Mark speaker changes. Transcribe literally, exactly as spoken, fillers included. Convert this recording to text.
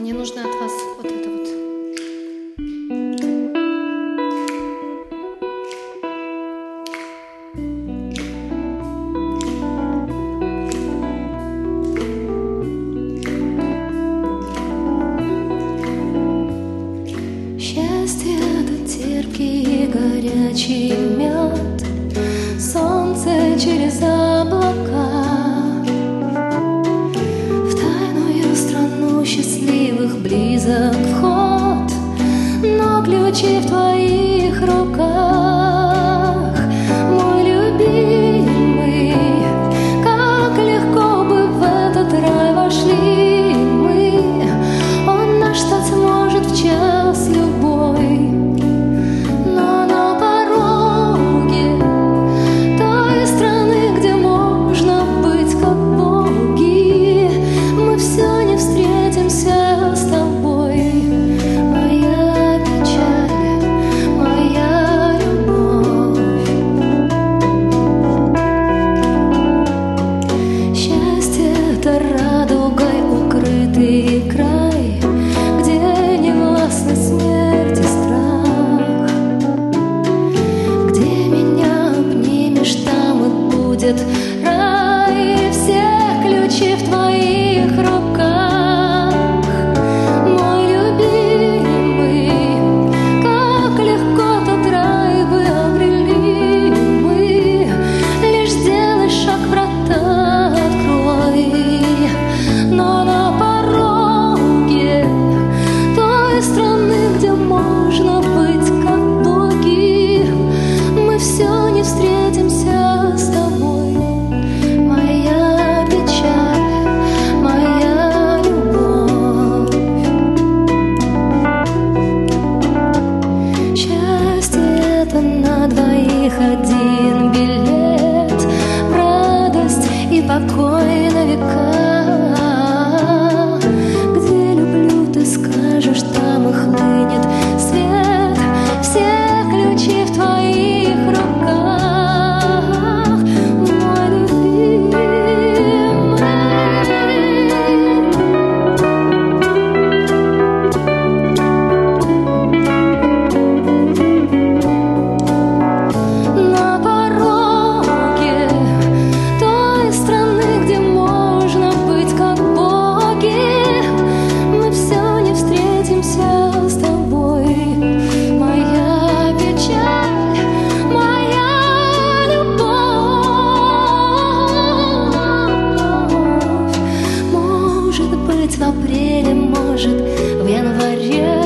Speaker 1: Мне нужно от вас вот это вот.
Speaker 2: Счастье — это терпкий и горячий мед, солнце через облака. В тайную страну счастливых близок вход, но ключи в твоих руках, мой любимый. Как легко бы в этот рай вошли мы, он наш стать может в час любой. Но на пороге той страны, где можно быть как боги, мы все не встретимся с тобой. Моя печаль, моя любовь. Счастье — это радугой укрытый край, где не властны смерть и страх. Где меня обнимешь, там и будет рай. Все ключи в твоих руках, мой любимый. Как легко тот рай бы обрели мы, лишь сделай шаг, врата открой. Но на пороге той страны, где можно быть как боги, мы все не встретимся с тобой. Моя печаль, моя любовь. Счастье — это на двоих один билет в радость и покой на века. Где люблю, ты скажешь, там и хлынет свет. Все ключи в твоих руках, мой любимый. На пороге той страны, где можно быть как боги, мы все не встретимся с тобой. Моя печаль, моя любовь. Может быть, в апреле, может, в январе